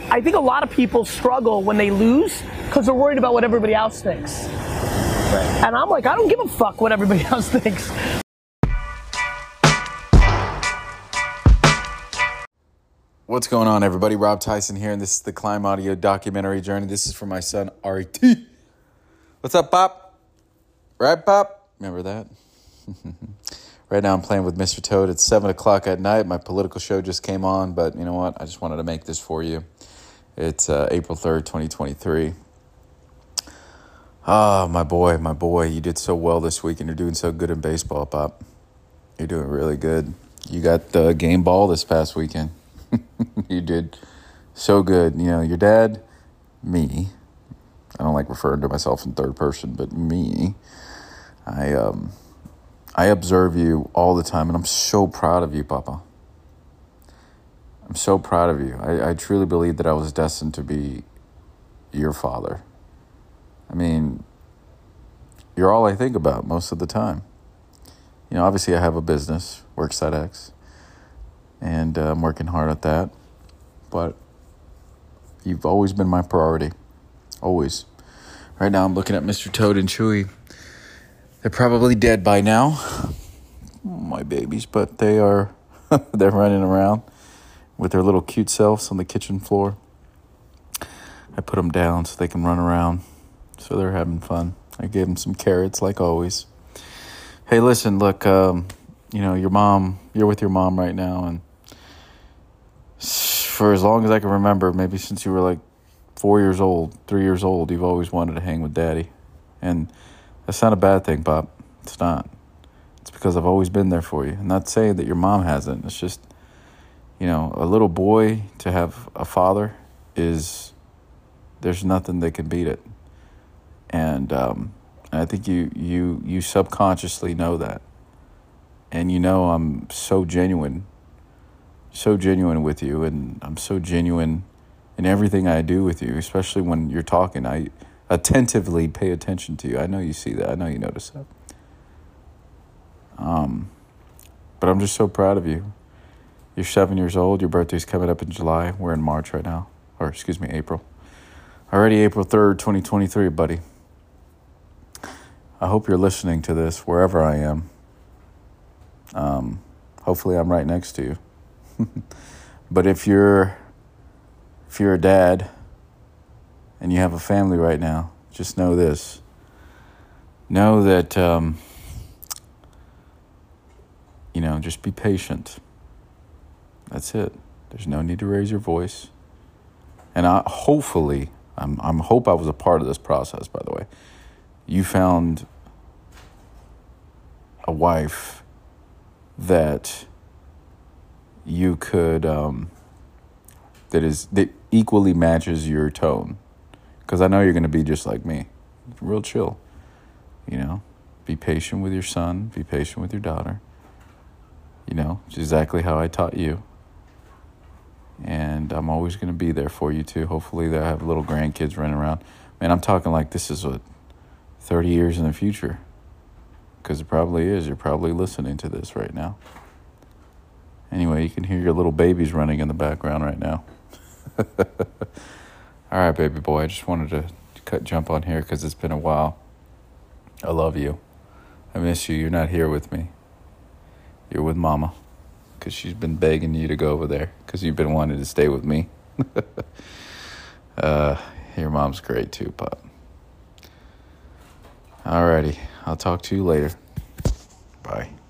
I think a lot of people struggle when they lose because they're worried about what everybody else thinks. Right. And I'm like, I don't give a fuck what everybody else thinks. What's going on, everybody? Rob Tyson here, and this is the Climb Audio documentary journey. This is for my son, RET. What's up, Pop? Right, Pop? Remember that? Right now I'm playing with Mr. Toad. It's 7 o'clock at night. My political show just came on, but you know what? I just wanted to make this for you. It's April 3rd, 2023. Ah, my boy. You did so well this week, and you're doing so good in baseball, Pop. You're doing really good. You got the game ball this past weekend. You did so good. You know, your dad, me, I don't like referring to myself in third person, but me, I observe you all the time, and I'm so proud of you, Papa. I'm so proud of you. I truly believe that I was destined to be your father. I mean, you're all I think about most of the time. You know, obviously I have a business, Worksite X, and I'm working hard at that. But you've always been my priority. Always. Right now I'm looking at Mr. Toad and Chewy. They're probably dead by now, my babies, but they are, they're running around with their little cute selves on the kitchen floor. I put them down so they can run around, so they're having fun. I gave them some carrots like always. Hey, listen, look, you know, you're with your mom right now, and for as long as I can remember, maybe since you were like 3 years old, you've always wanted to hang with Daddy. And that's not a bad thing, Pop. It's not. It's because I've always been there for you. I'm not saying that your mom hasn't. It's just, you know, a little boy to have a father there's nothing that can beat it. And I think you subconsciously know that. And you know I'm so genuine with you, and I'm so genuine in everything I do with you, especially when you're talking. I attentively pay attention to you. I know you see that. I know you notice that. But I'm just so proud of you. You're 7 years old. Your birthday's coming up in July. We're in March right now. Or, excuse me, April. Already April 3rd, 2023, buddy. I hope you're listening to this wherever I am. Hopefully I'm right next to you. But if you're a dad and you have a family right now, just know this. Know that, you know, just be patient. That's it. There's no need to raise your voice. And I hope I was a part of this process, by the way. You found a wife that you could, that equally matches your tone. Because I know you're going to be just like me. Real chill. You know, be patient with your son. Be patient with your daughter. You know, it's exactly how I taught you. And I'm always going to be there for you, too. Hopefully they'll have little grandkids running around. Man, I'm talking like this is, 30 years in the future? Because it probably is. You're probably listening to this right now. Anyway, you can hear your little babies running in the background right now. All right, baby boy. I just wanted to jump on here because it's been a while. I love you. I miss you. You're not here with me. You're with Mama. Because she's been begging you to go over there. Because you've been wanting to stay with me. Your mom's great too, Pop. Alrighty. I'll talk to you later. Bye.